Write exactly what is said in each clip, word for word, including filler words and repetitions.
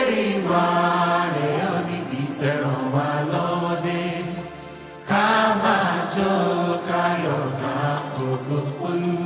Ebeneseri wà rẹ̀ ọ́ níbi tẹ̀ràn wá lọ́wọ́ dé. Ká máa jó káyọ̀ ká fògo fólú.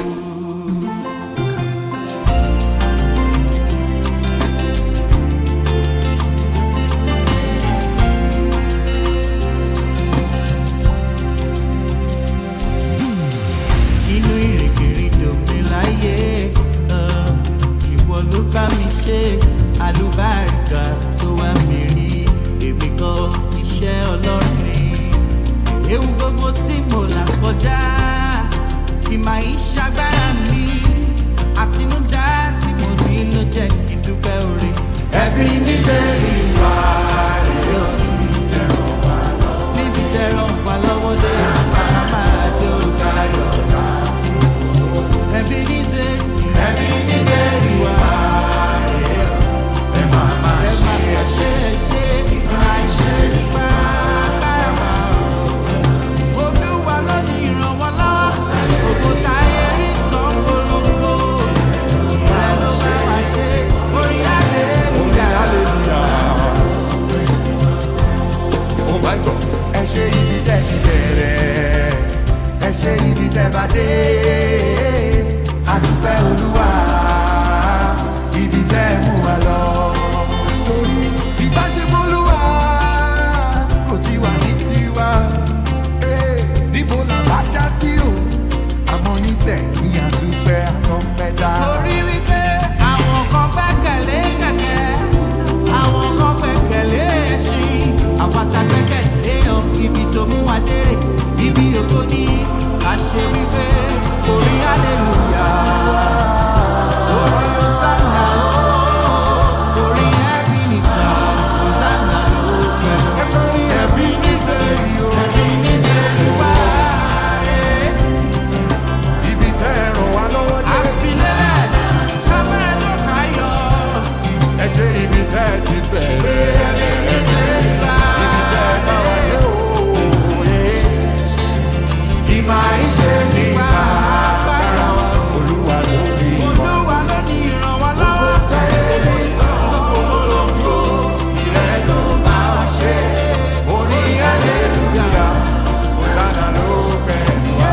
Inú ìrìnkèrindò mi láyé, ìwọ ló bá mi ṣe àlùbáríkà tó wá mi rí. Èmi kọ́ iṣẹ́ Ọlọ́run ni. Ewu gbogbo tí mo là kọjá kì máa ń ṣagbára mi. Àtinúdá tí mo ní ló jẹ́ kí dúpẹ́ oore. Ebeneseri wà rẹ̀ ọ́ níbi tẹ̀ràn wá lọ́wọ́. Níbi tẹ̀ràn wá lọ́wọ́ dé. Ká máa jó káyọ̀ ká fògo. Ebeneseri, Ebeneseri wà rẹ̀ ọ́. Ẹ máa máa ṣe é ṣe ìgbà ìṣe nípa agbára wa o. Olúwa ló ní ìrànwọ́ lọ́wọ́. Ògo táyé rí tán polongo. Ìrẹ́ ló bá wa ṣe orí hallelujah. Oh my God. Ẹ ṣe ibi tẹ́ ti bẹ̀rẹ̀, ẹ ṣe ibi tẹ́ bá dé. A dúpẹ́ Olúwa, ibi tẹ́ mú wa lọ. Torí ìbáṣepọ̀ Olúwa kò ti wà ní tiwa. Eh, níbo la bá já sí o? Àmọ́ nísẹ̀yìn àdúpẹ́ àtọ́pẹ́dá. Torí wípé àwọn kan gbẹ́kẹ̀lé kẹ̀kẹ́, àwọn kan gbẹ́kẹ̀lé ẹṣin, àwọn tá gbẹ́kẹ̀lé ọ ibi tó mú wa dérè, ibi ògo ní àṣẹ wípé orí hallelujah, orí hosanna o, orí Ebenezer, hosanna ló pẹ̀lú. Ebeneseri o, Ebeneseri wà rẹ̀. Ibi tẹ́ ràn wá lọ́wọ́ dé. Àfilélẹ̀ ká máa jó káyọ̀. Ẹ ṣe ibi tẹ́ ti bẹ̀rẹ̀. Ebeneseri wà Ibi tẹ́ bá wà dé o. ìmọ̀ àìṣe nípa agbára wa. Olúwa ló ní Olúwa ló ní ìrànwọ́ lọ́wọ́. Èmi tán polongo, ìrẹ́ ló bá wa ṣe. Orí hallelujah, hosanna ló pẹ̀lú wa.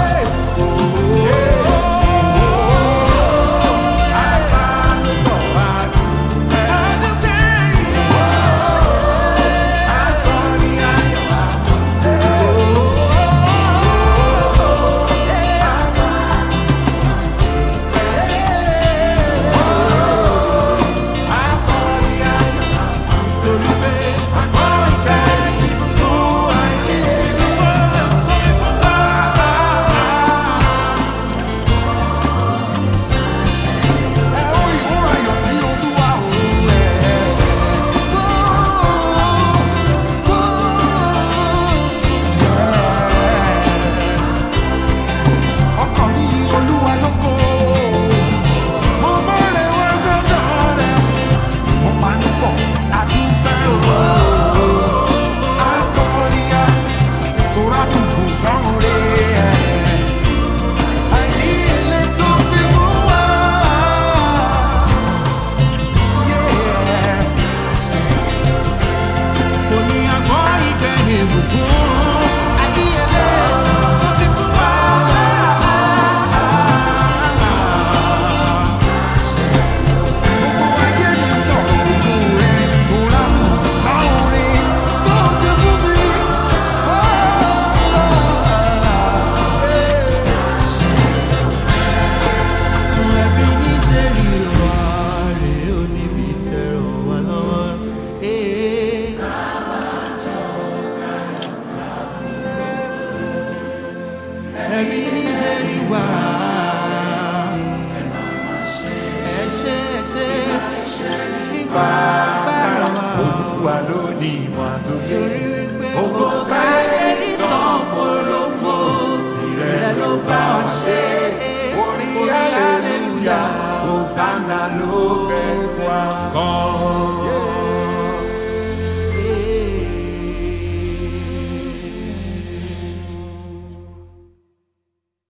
Àbánúbọ̀ wá dúpẹ́. Akọrin ayọ̀ wá akọrin ayọ̀ Torí pé akọrin bẹ́ẹ̀ ni gbogbo ayé. Ẹ ó ìwọ ayọ̀ sí Olúwa òun ẹ̀. Ọkàn mi Olúwa lógo, mo mọ̀rẹ́ wá sọ́dọ̀ rẹ̀, mo máa ń bọ̀ àdúgbò o. Akọrin a tora dùgbò tán rẹ̀ ẹ̀. Àìní ilé tó fi fún wa. Yeah. kò ní àgbọ̀ ìgbẹ̀yìn ìbùkún. Àdíyelé tó fi fún wa. Gbogbo ayé mi sọ̀rọ̀ ògo rẹ̀, tora dùgbò tán rẹ̀ tó ṣe fún mi. Ebeneseri wà rẹ̀ ọ́ níbi tẹ̀ràn wá lọ́wọ́. Ebeneseri wà. Ẹ ṣé ẹ ṣé nípa agbára wa. Olúwa ló ní ìmọ̀ àtúnṣe. Torí wípé ògo táyé rí tán polongo. Ìrẹ́ ló bá wa ṣe. Orí hallelujah, hosanna ló pẹ̀lú wa.